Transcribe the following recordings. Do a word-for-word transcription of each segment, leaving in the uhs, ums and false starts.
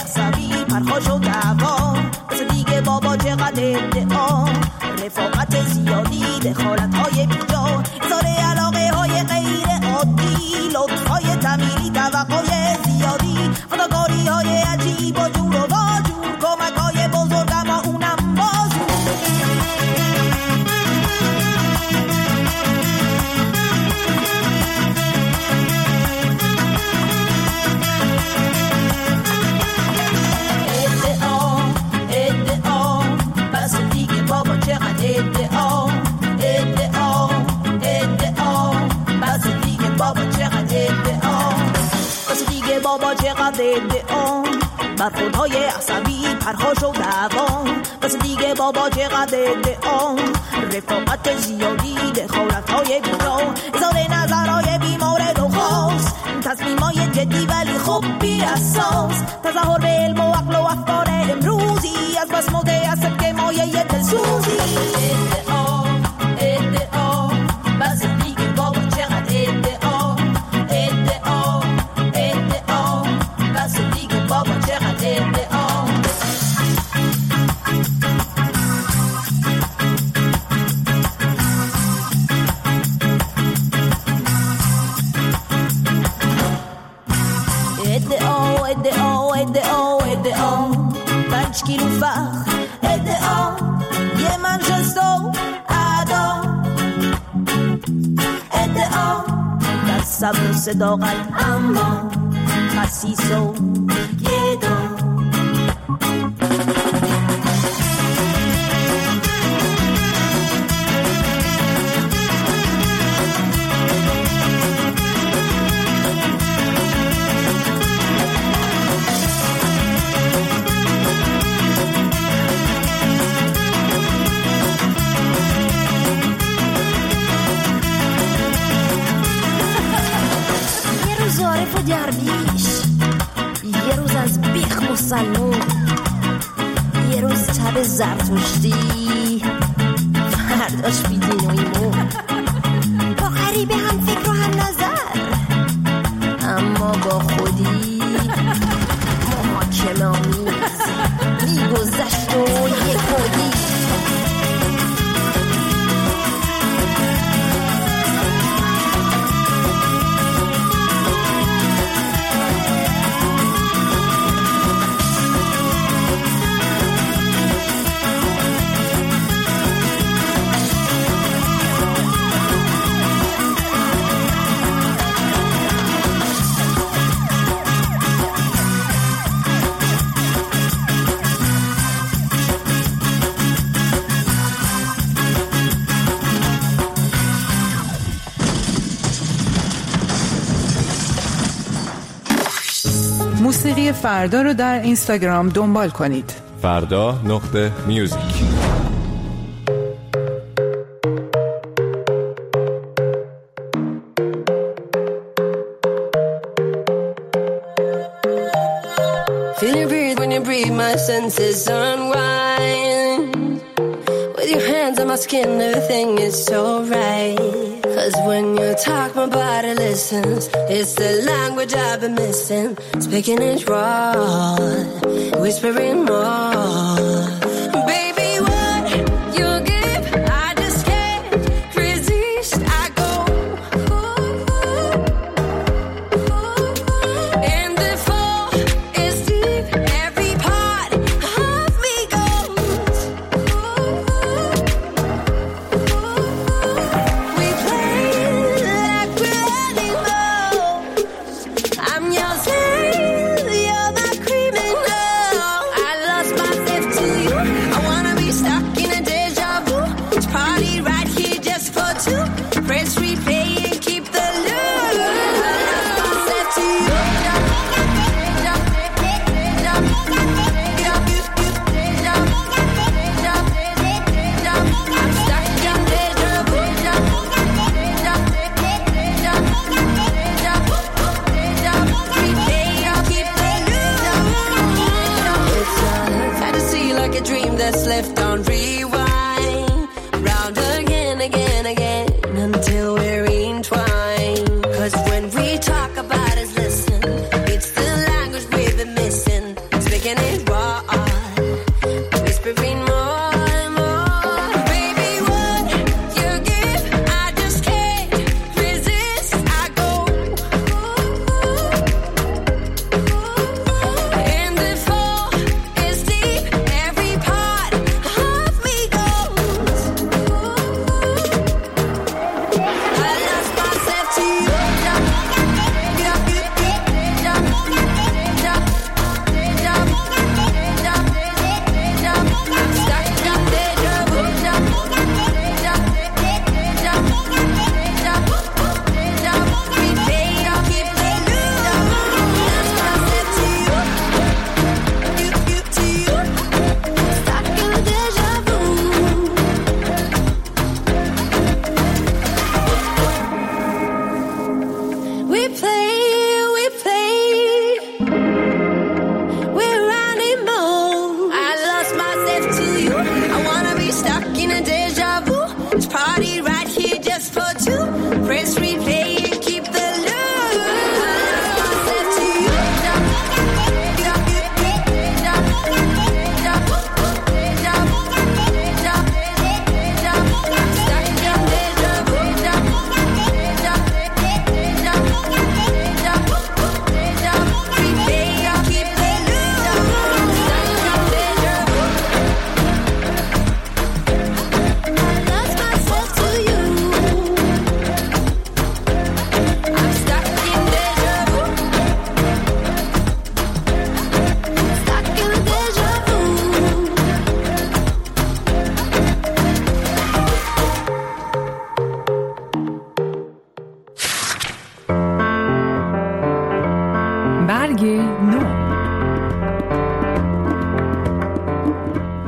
عصبی پرخاش و دعوا مثل دیگه بابا چقدر ادعا رفاقت زیادی دخالت های بیجا اظهار علاقه های غیر عادی لطف های تمیلی توقع زیادی فداکاری های عجیب و جور و واجور کمک های بزرگ اما اونم بازور ادعا ادعا بس دیگه بابا چقدر ادعا ادعا ادعا بس دیگه بابا چقدر ادعا بس دیگه بابا چقدر ادعا برخوردهای عصبی پرخاش و دعوا بس دیگه بابا چقدر ادعا رفاقت زیادی دخالت‌های بیجا اظهار نظرهای بیمورد و خاص تصمیمای جدی ولی خب بی اساس تظاهر به علم و عقل و افکار امروزی از بس متعصب که مایه دلسوزی ادعا ادعا بس دیگه بابا چقدر ادعا ادعا ادعا بس دیگه بابا چقدر ادعا ادعا ادعا ادعا ادعا پنج کیلو فخر ادعا یه منشستو ادا ادعا در صبر و صداقت اما خسیس و گدا درویش یه روز از بیخ مسلمون یه روز تب زرتشتی فرداش بیدین و ایمون با غریبه هم فکر و هم نظر اما با خودی محاکمه آمیز میگذشت و یک خودی موسیقی فردا رو در اینستاگرام دنبال کنید. فردا نقطه میوزیک. Feel you breathe when you breathe, my senses unwind. With your hands on my skin, everything is so right. Cause when you talk, my body listens. It's the language I've been missing. Speaking it raw, whispering more. Baby, what you give, I just can't resist. I go, and the fall is deep. Every part of me goes. We play like we're animals. I'm your slave, you're my creep.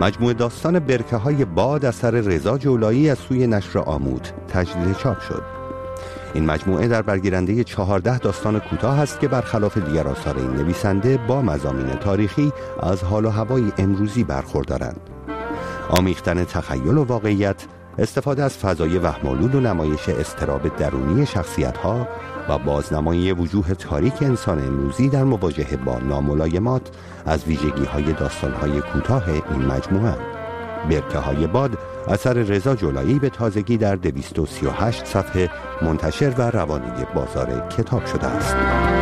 مجموعه داستان برکه‌های باد اثر رضا جولایی از سوی نشر آمود تجدید چاپ شد. این مجموعه در برگیرنده چهارده داستان کوتاه است که برخلاف دیگر آثار این نویسنده با مضامین تاریخی از حال و هوای امروزی برخوردارند. آمیختن تخیل و واقعیت، استفاده از فضای وهم‌آلود و نمایش اضطراب درونی شخصیت‌ها و بازنمایی وجوه تاریک انسان امروزی در مواجهه با ناملایمات از ویژگی‌های داستان‌های کوتاه این مجموعه. برکه‌های باد اثر رضا جولایی به تازگی در دویست و سی و هشت صفحه منتشر و روانه بازار کتاب شده است.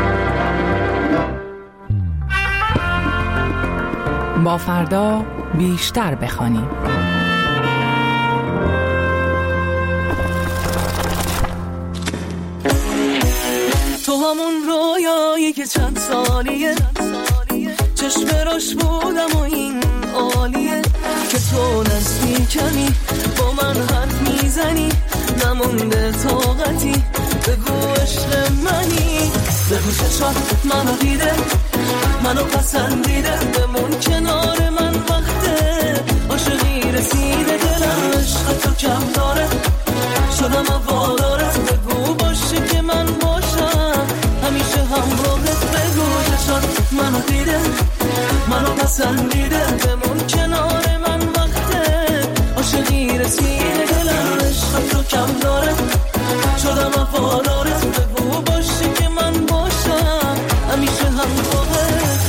با فردا بیشتر بخوانیم. تو همون رویایی که چند سالیه چشم راش بودم و این عالیه که تو نزدیکمی با من حرف میزنی نمونده طاقتی بگو عشق منی بگو چشات منو دیده منو پسندیده بمون کنار من وقته عاشقی رسیده دلم عشق تو کم داره شدم واداره بگو باشه که من باشم همیشه همراهت بگو چشات منو دیده منو پسندیده بمون کنار من وقته عاشقی رسیده دلم عشق تو کم داره شدم وفاداره بگو باشه که من باشم همیشه همراهت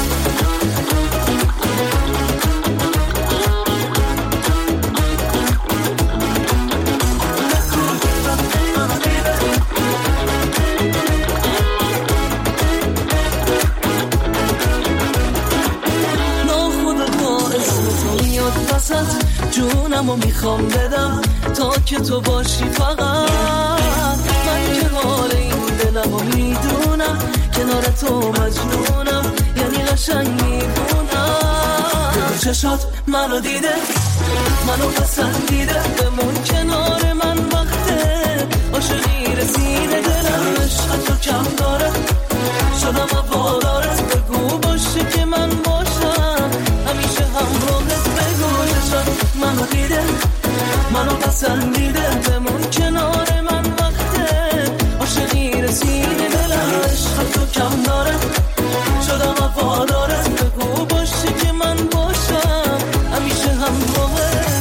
جونمو میخوام بدم تا که تو باشی فقط من که حال این دلمو میدونم کنار تو مجنونم یعنی قشنگ میبونم چشات منو دیده منو پسندیده بمون کنار من وقته عاشقی رسیده دلم عشق تو کم داره شدم وفاداره بگو باشه که من باشم همیشه همراهت بگو چشات منو دیده منو پسندیده بمون کنار من وقته عاشقی رسیده دلم عشق تو کم داره شدم وفاداره بگو باشه که من باشم همیشه همراهت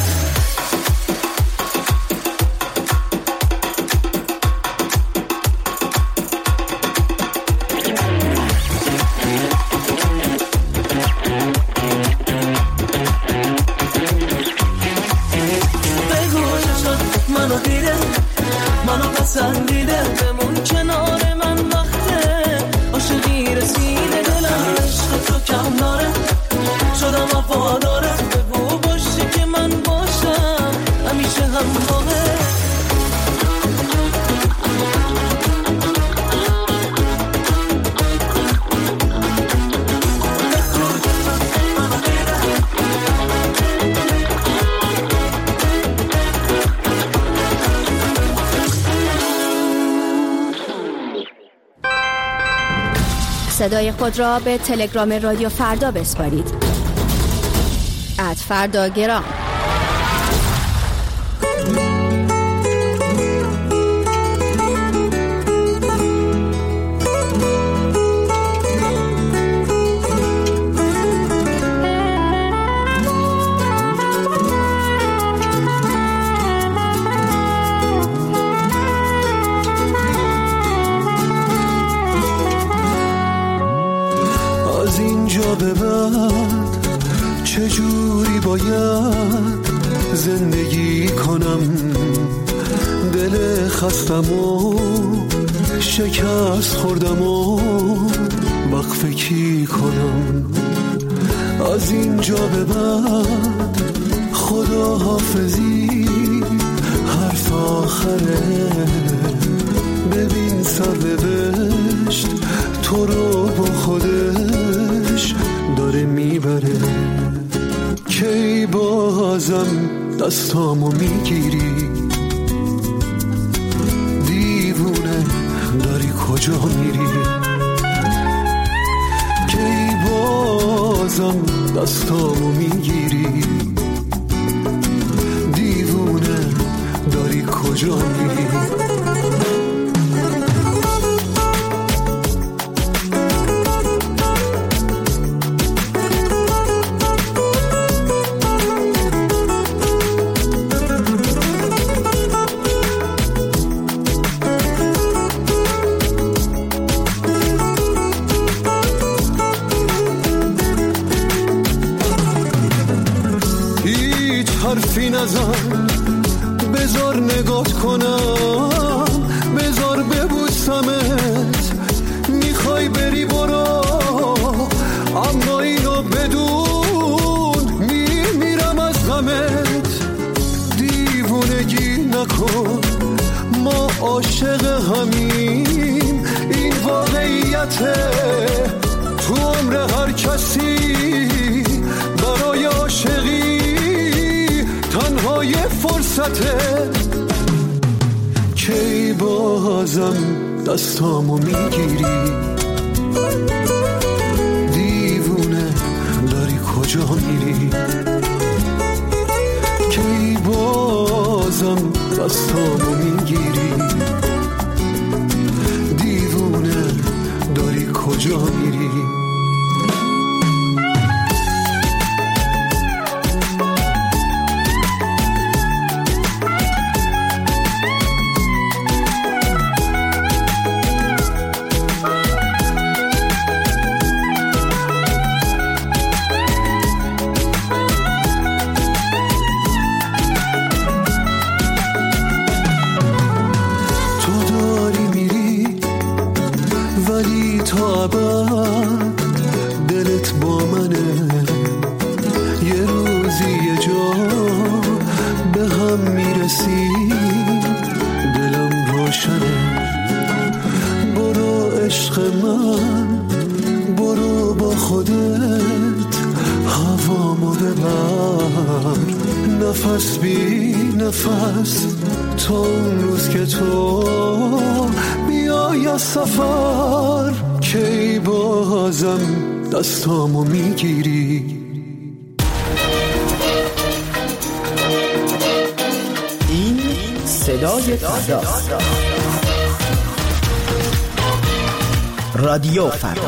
صدای خود را به تلگرام رادیو فردا بسپارید. ات فردا گرام. به بعد چجوری باید زندگی کنم دل خستم و شکست خوردم و وقف کی کنم از اینجا به بعد خدا حافظی حرف آخره ببین سرنوشت تو رو با خودش داره میبره کی بازم دستامو میگیری دیوونه داری کجا میری کی باز بازم دستامو میگیری؟ دیوونه داری کجا میری؟ حرفی نزن، بذار نگات کنم، بذار ببوسمت. میخوای بری برو، اما اینو بدون میمیرم از غمت. دیوونگی نکن، ما عاشق همیم، این واقعیته. تو عمر هر کسی برای عاشقی تنها یه فرصته. کی بازم دستامو میگیری؟ دیوونه داری کجا میری؟ کی بازم دستامو میگیری؟ دیوونه داری کجا میری؟ دلت با منه، یه روزی یه جا به هم میرسیم، دلم روشنه. برو عشق من، برو با خودت هوامو ببر، نفس بی نفس تا اون روز که تو بیای از سفر. کی بازم دستامو میگیری؟ این صدای فرداست. رادیو فردا.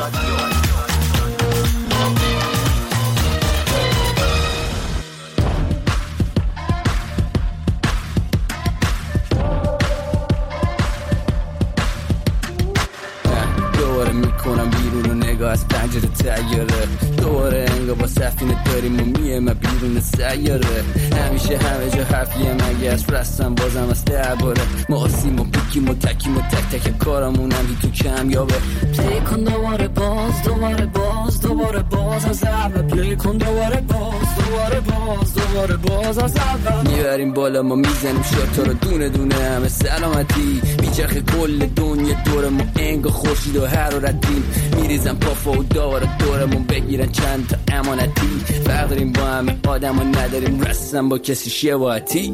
از پنجره تیاره دوباره انگار با سفینه داریم و میه بیرون سیاره. همیشه همه جا حرفیه مگه از رستم بازم از درباره. ما آسیم و بکیم و تکیم و تک تک کارمون هم بی تو کم یابه. پلی کن دوباره باز دوباره باز دوباره باز از اول. پلی کن دوباره باز دوباره باز دوباره باز از اول. میبریم بالا ما میزنیم شاتا رو دونه دونه همه سلامتی. میچرخه کل دنیا دور ما انگار خورشید و حرارتیم. میریزم پافا و داره دورمون بگیرن چند تا امانتی. فرق داریم با همه آدم و نداریم رسم با کسی شباهتی.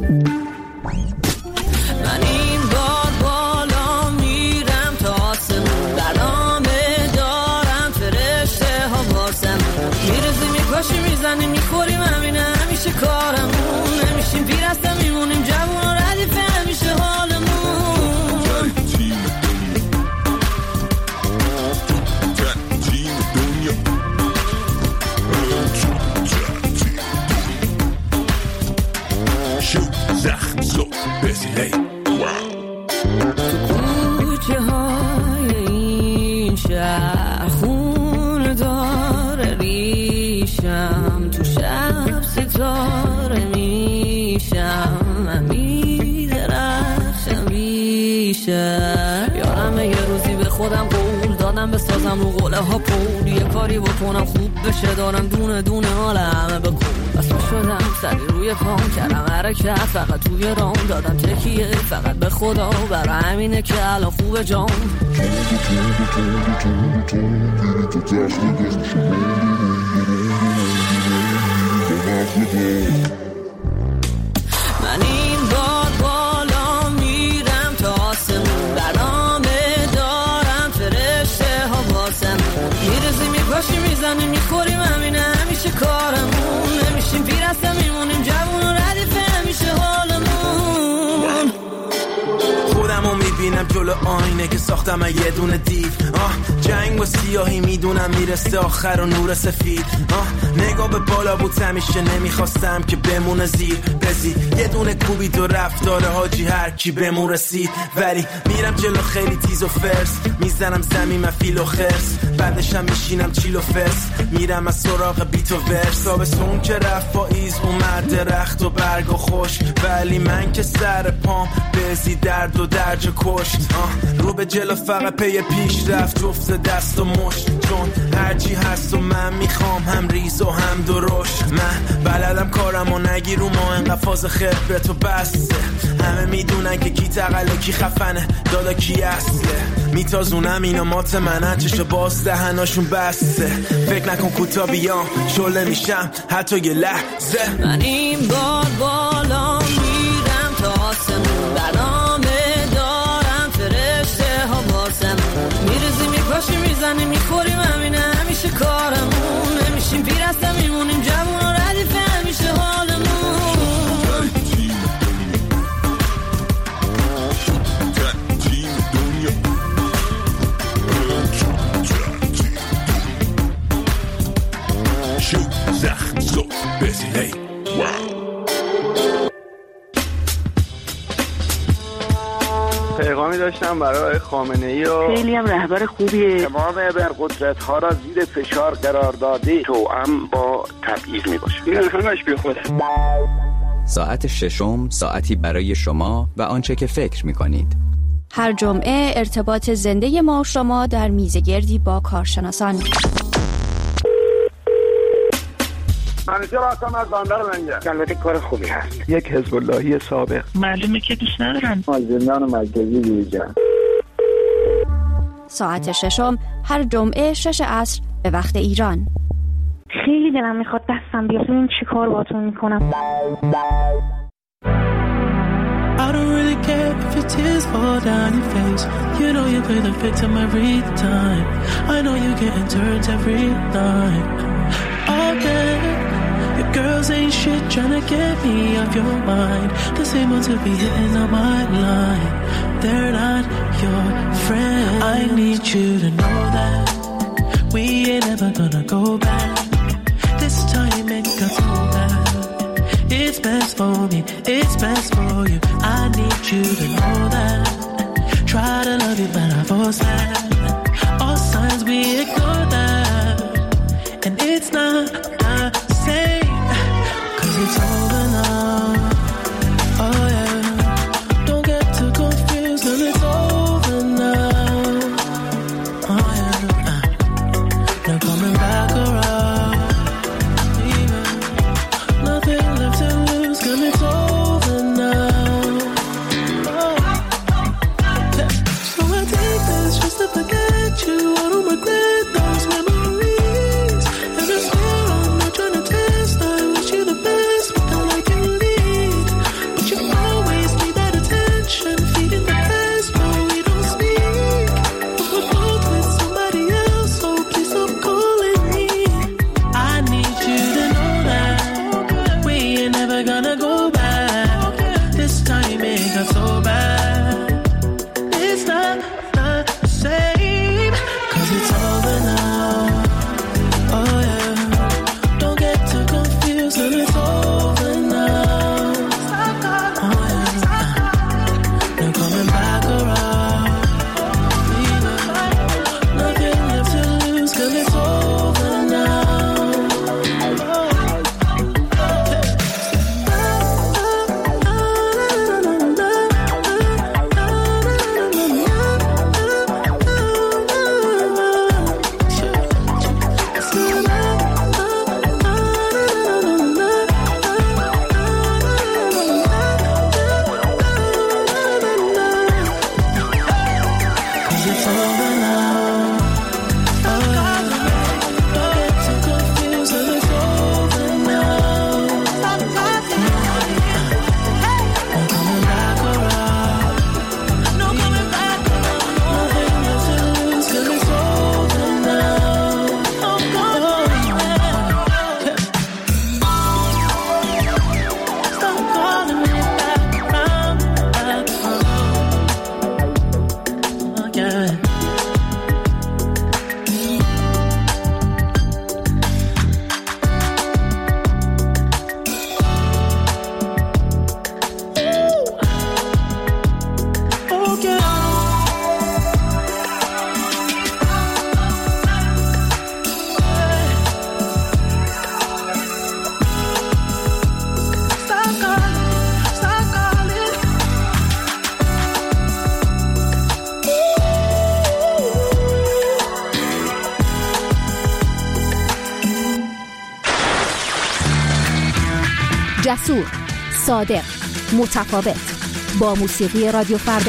من این بار بالا میرم تا آسمون، برنامه دارم فرشته ها واسم. میرزی میپاشی میزنی میخوریم همینه همیشه کارمون. نمیشیم پیرسته میمونیم جوون و ردیفه همیشه حالمون. زخم زود بزیلی تو کوچه های این شهر خون داره ریشم. تو شب ستاره میشم، من میدرخشم بیشم. یارم یه روزی به خودم قول دادم بسازم رو قوله ها پول. یه کاری بکنم خوب بشه دارم دونه دونه حال همه بکن. بس شدم سری روی پام کردم حرکت فقط توی رام دادم تکیه فقط به خدا. برای همینه که الان خوبه جام. من این بار بالا میرم تا آسمون، برنامه دارم فرشته ها واسم. میرزی میپاشی میزنی میخوریم همینه همین آینه که ساختم یه دونه دیو. آه جنگ و سیاهی میدونم میرسه آخر و نور سفید. آه نگاه به بالا بود همیشه نمیخواستم که بمونه زیر بزی. یه دونه کوبی تو رفتار حاجی هر کی بمون رسید. ولی میرم جلو خیلی تیز و فرس، میزنم زمین من فیل و خرس، بعدشم میشینم چیل و فرس، میرم از سراغ بیت و ورس. تابستون که رفت پاییز اومد درخت و برگ و خوش، ولی من که سر پام بزی درد و درج کشت. آه رو به جلو فقط پی پیش رفت جفت دست و مشت، چون هرچی هست و من میخوام هم ریز و هم درشت. من بلدم کارم و نگیر رو ما انقدر فاز خبرت و بسته. همه میدونن که کی تقله کی خفنه دادا کی اصله. میتازونم اینا مات منن چشو باز دهناشون بسته. فکر نکن کوتا بیام شله میشم حتی یه لحظه. من این بار بالا میرم تا آسمون، برنامه دارم فرشته ها باسم. میرزی میپاشی میزنی میخوریم همینه همیشه کارمون. نمیشیم پیر هستم میمونیم جوون و ردیفه همیشه حالمون. زخم زود بزیلی. پیغامی داشتم برای خامنه‌ای و خیلی هم رهبر خوبیه. تمام ابرقدرت ها را زیر فشار قرار داده توأم با تبعیض می باشه. این همش بی خوده. ساعت ششم ساعتی برای شما و آنچه که فکر می کنید. هر جمعه ارتباط زنده ما و شما در میزگردی با کارشناسان. منیجر هستم از بندر منجر. البته کار خوبی هست. یک حزب اللهی سابق. معلومه که دوست ندارن. از زندان مرکزی بیرون. ساعت ششم هر جمعه شش عصر به وقت ایران. خیلی دلم میخواد دستم بیاد این چی کار باتون میکنم. I don't really care if your tears fall down your face. You know you play the victim every time. I know you're getting turned every night. Okay, your girls ain't shit tryna get me off your mind. The same ones who be hitting on my line. They're not your friend. I need you to know that we ain't ever gonna go back. This time it got so bad. It's best for me, it's best for you. I need you to know that. Try to love you, but I force that. All signs we ignore that. And it's not the same, cause it's over now. Oh yeah, don't get too confused when it's over now. Oh yeah, uh, no coming back around. Even nothing left to lose, cause it's over now. Oh, yeah. So I take this just to forget you. I don't regret those memories. And I swear I'm not trying to test. I wish you the best, but جسور، صادق، متفاوت، با موسیقی رادیو فردا.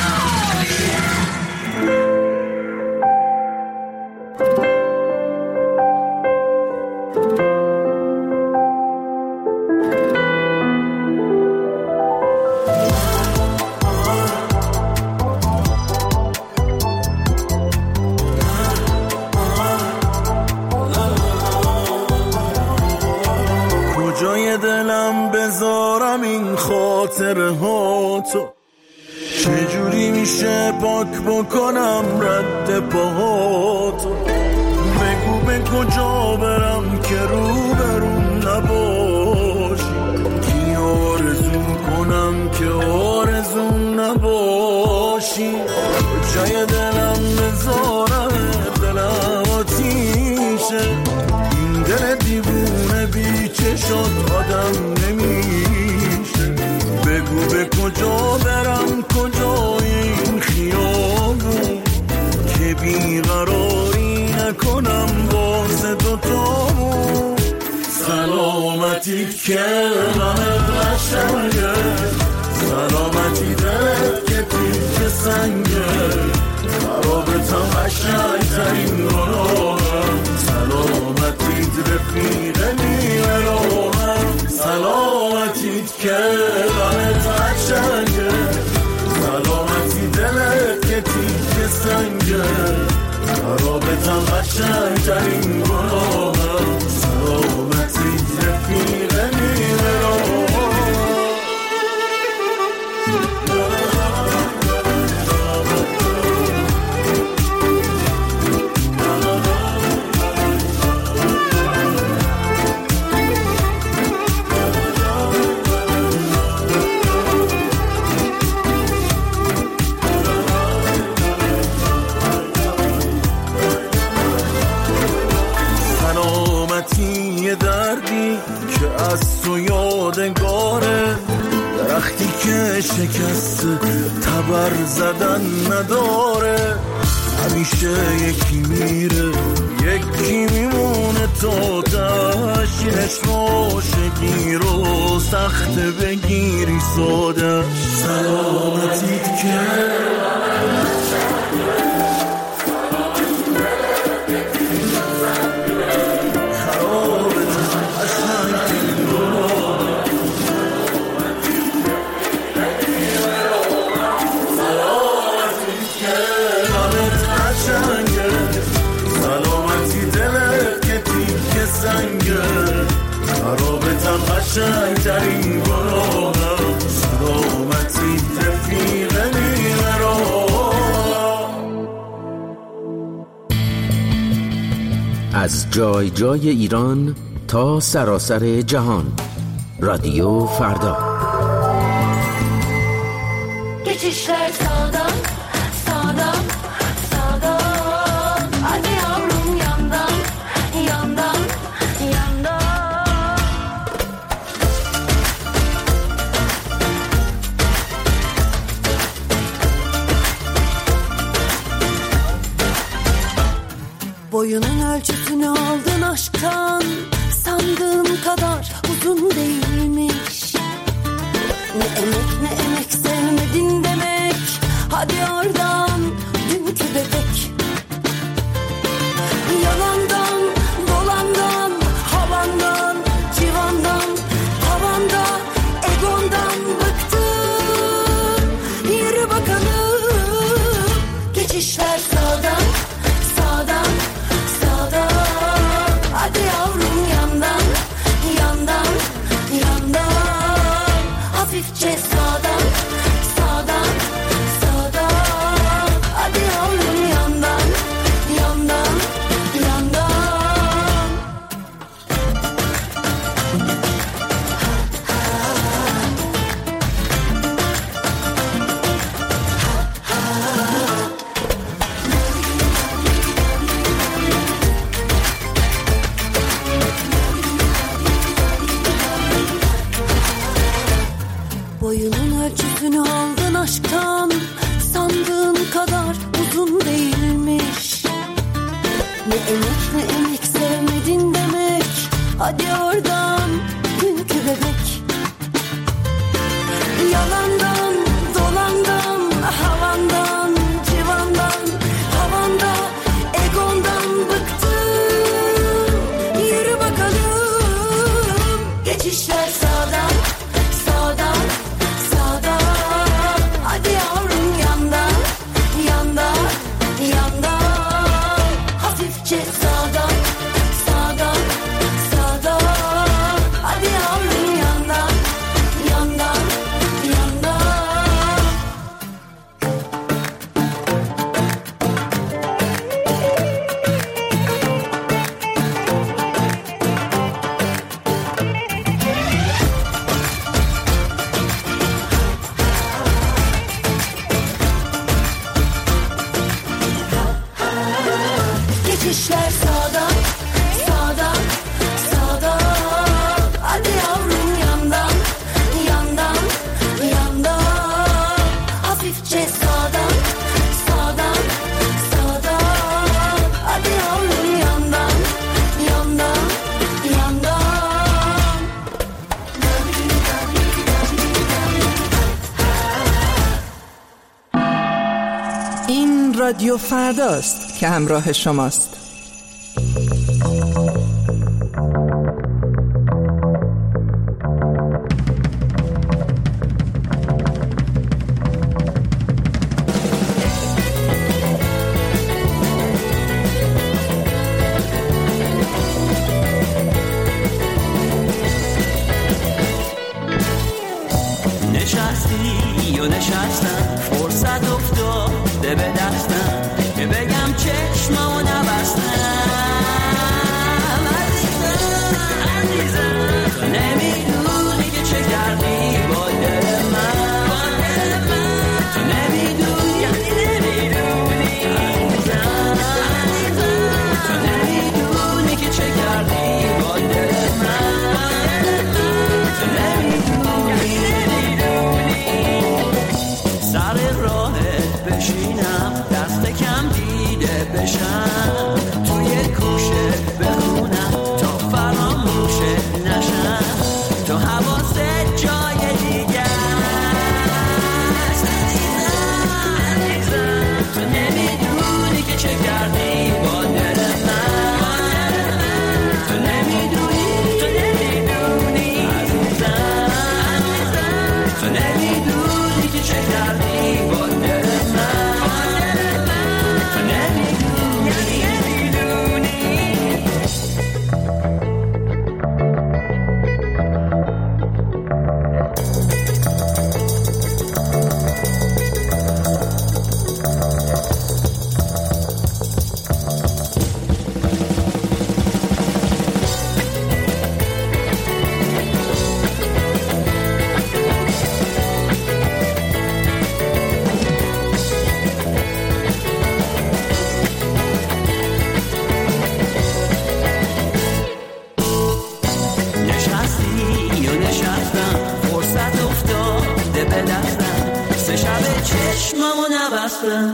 چجوری میشه پاک بکنم رد پاهاتو؟ بگو به کجا برم که رو برون نباشی؟ کی آرزو کنم که آرزو نباشی؟ جای دلم بذارم دلم آتیشه، این دل دیوونه بی چشات آدم نمیشه. بگو به کجا برم کجای این خیابون که بیقراری نکنم واسه دوتامون. سلامتی که غمت قشنگه، سلامتی دلت که تیک سنگه، خرابتم قشنگترین گناهم. سلامتی رفیق نیمه راهم، سلامتیت که غمت قشنگه، سلامتی دلت که تیک سنگه، خرابتم قشنگترین گناهم. سلامتیت رفیق نیمه راهم. دردی که از تو یادگاره، درختی که شکست تبر زدن نداره. همیشه یکی میره یکی میمونه، تا تشینش عاشقی رو سخت بگیری سادش. سلامتیت که قشنگترین گناهم. سلامتی رفیق نیمه راهم. از جای جای ایران تا سراسر جهان، رادیو فردا. Geçişler sağdan, sağdan, sağdan. Hadi yavrum yandan, yandan, yandan. Boyunun ölçüsünü aldın aşktan, sandığın kadar uzun değilmiş. Ne emek ne emek sevmedin demek, hadi oradan dünkü bebek. Yalandan, dolandan, havandan, civandan, tavanda, egondan bıktım. Yürü bakalım, geçişler sağdan, sağdan, sağdan. Hadi yavrum yandan, yandan, yandan. Hafifçe sağdan, sağdan, sağdan. Hadi yavrum yandan, yandan, yandan. Boyunun ölçüsünü aldın aşktan, sandığın kadar uzun değilmiş. Ne emek ne emek sevmedin demek, hadi oradan dünkü bebek. رادیو فرداست که همراه شماست. نشستی و نشستم، فرصت افتاده به دستم که بگم چشممو نبستم. عزیزم عزیزم تو نمیدونی که چه کردی با دل من، تو نمیدونی یعنی نمیدونی. عزیزم عزیزم تو نمیدونی که چه کردی با دل من، تو نمیدونی سر راهت بشینم، دست کم دیده بشم، توی کوشت بخونم تا فراموشت نشم، تو حواست جای دیگه است. عزیزم تو نمیدونی که چه کردی با دل من، تو نمیدونی تو نمیدونی. عزیزم عزیزم تو نمیدونی که چه کردی با دل من، تو نمیدونی نمیدونی. نشستی و نشستم، فرصت افتاده به دستم، سه شب چشممو نبستم.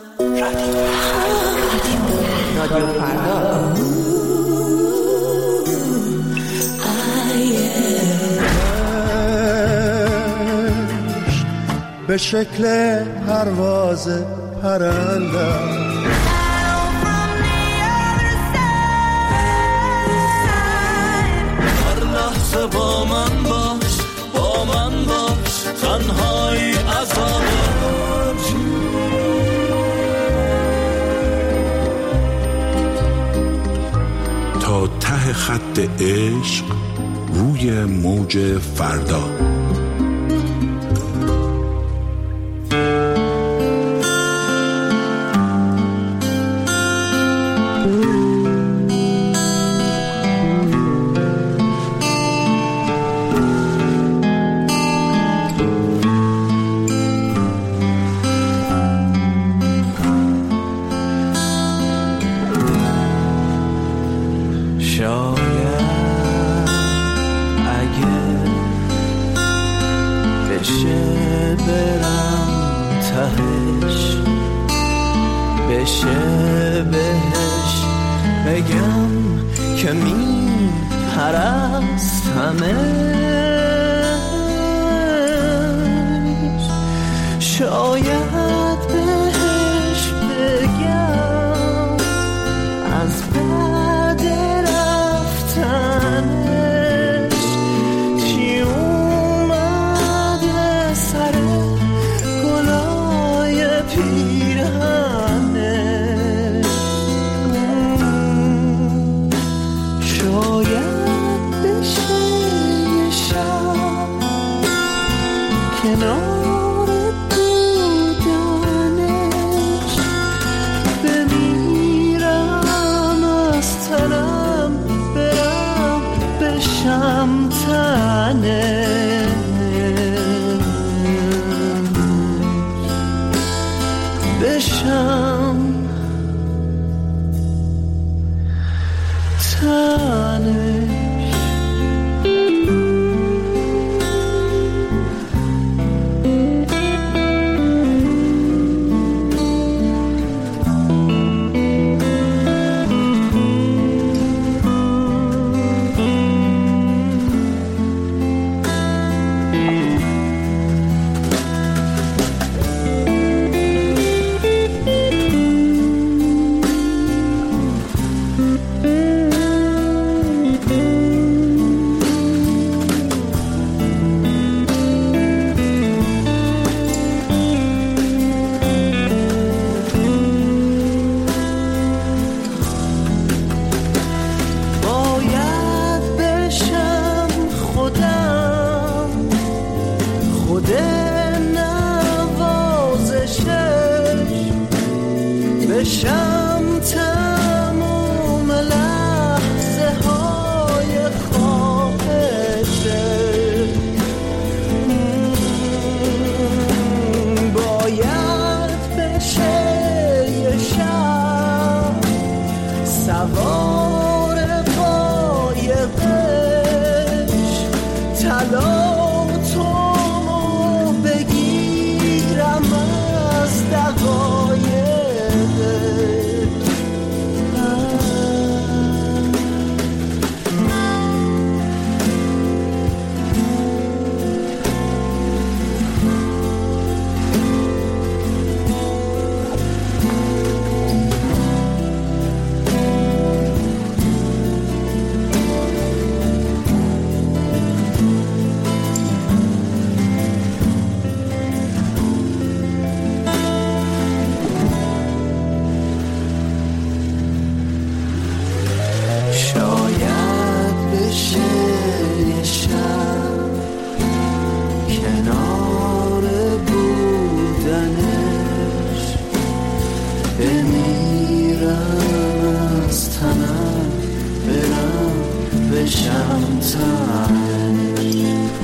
رادیو فردا. به شکل پرواز پرنده با من باش، با من باش، تنهایی عذاب تا ته خط عشق روی موج فردا. بشه بهش بگم که می پرستمش، شاید بهش بگم از بعد رفتنش چی اومده سر گلای پیرهنش، شاید بشه یه شب کنار بودنش بمیرم از تنم برم بشم تنش، بشم تنش. بشم تموم لحظه های خواهشه. باید بشه یه شب سوار قایقش، طلا تومو بگیرم از دقایقش. شاید بشه یه شب کنار بودنش، بمیرم از تنم برم بشم تنش.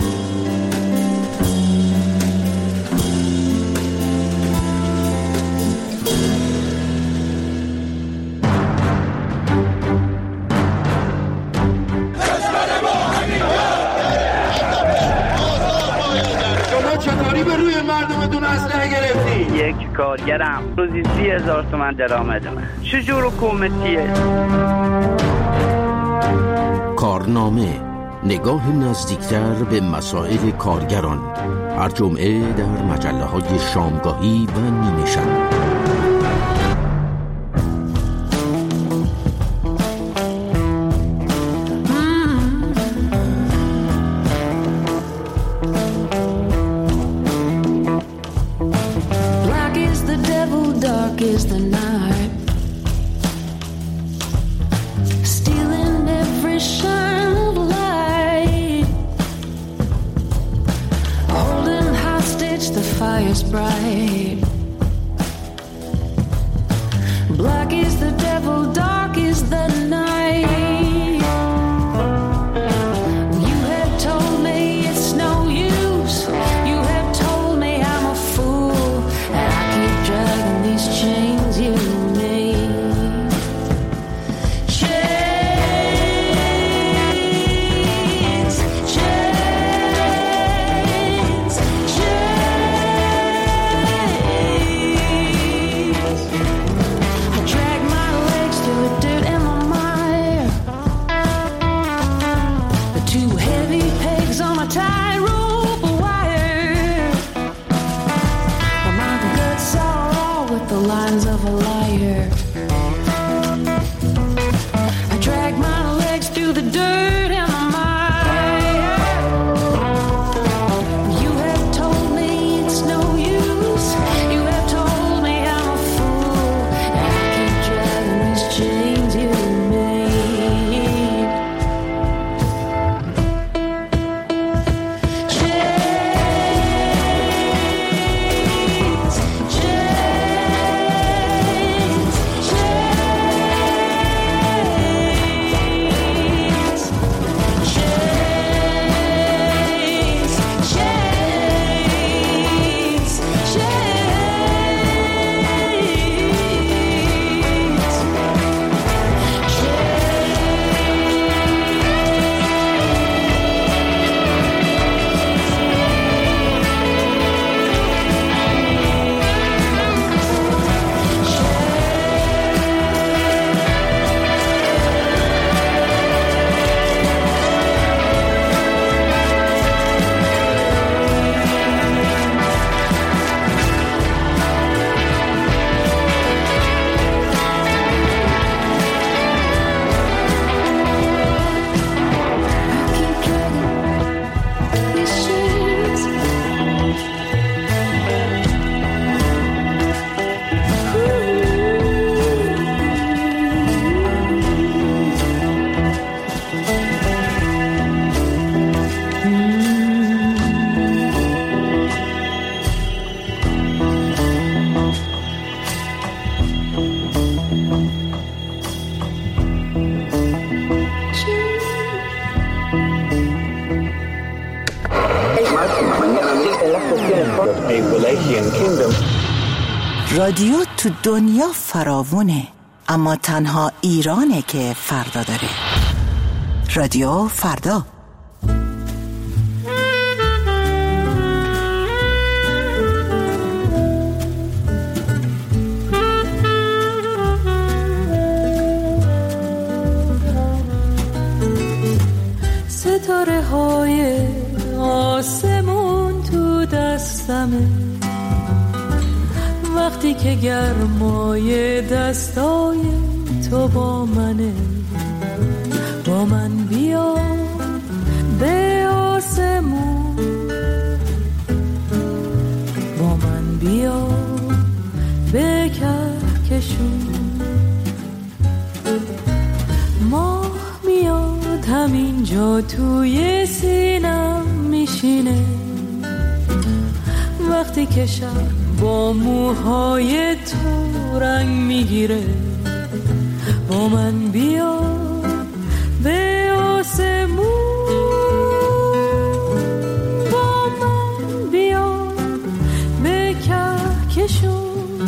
چطوری به روی مردمتون اسلحه گرفتی؟ یک کارگرم روزی سی هزار تومن درآمدمه. چجور حکومتیه؟ کارنامه، نگاه نزدیکتر به مسائل کارگران، هر جمعه در مجله های شامگاهی و نیمه شب. Is the night stealing every shine of light, holding hostage the fire's bright. Black is the devil, dark is the night. You have told me it's no use, you have told me I'm a fool, and I keep dragging these chains you made. Chains, chains, chains. رادیو تو دنیا فراوونه، اما تنها ایرانه که فردا داره. رادیو فردا. ستاره های آسمون تو دستمه، وقتی که گرمای دستای تو با منه. با من بیا به آسمون، با من بیا به کهکشون. ماه میاد همینجا توی سینم میشینه، وقتی که شب با موهای تو رنگ میگیره. با من بیا به آسمون، با من بیا به کهکشون.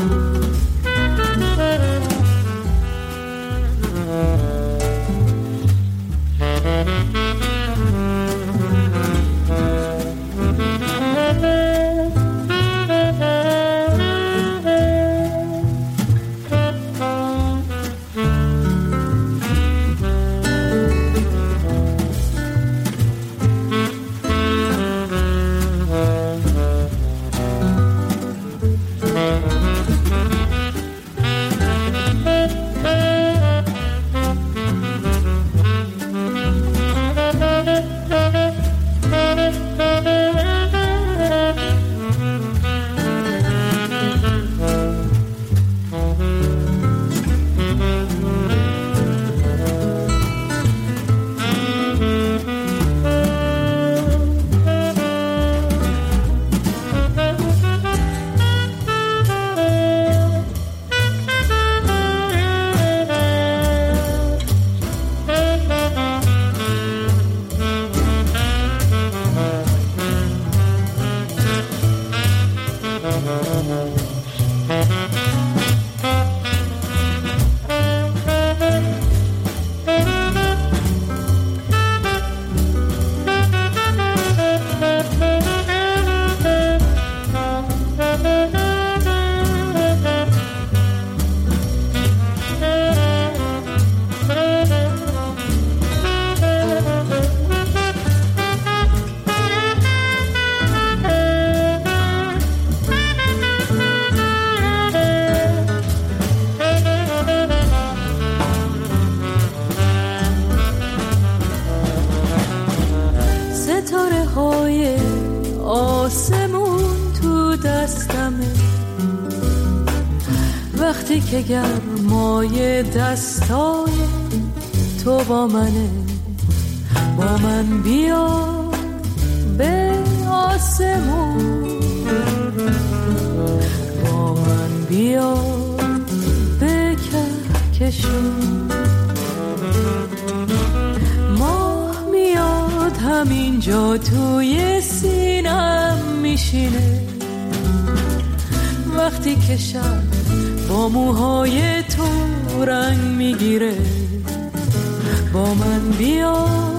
وقتی که گرمای دستای تو با منه. با من بیا به آسمون، با من بیا به کهکشون. ماه میاد همینجا توی سینم میشینه، وقتی که شب با موهای تو رنگ میگیره. با من بیا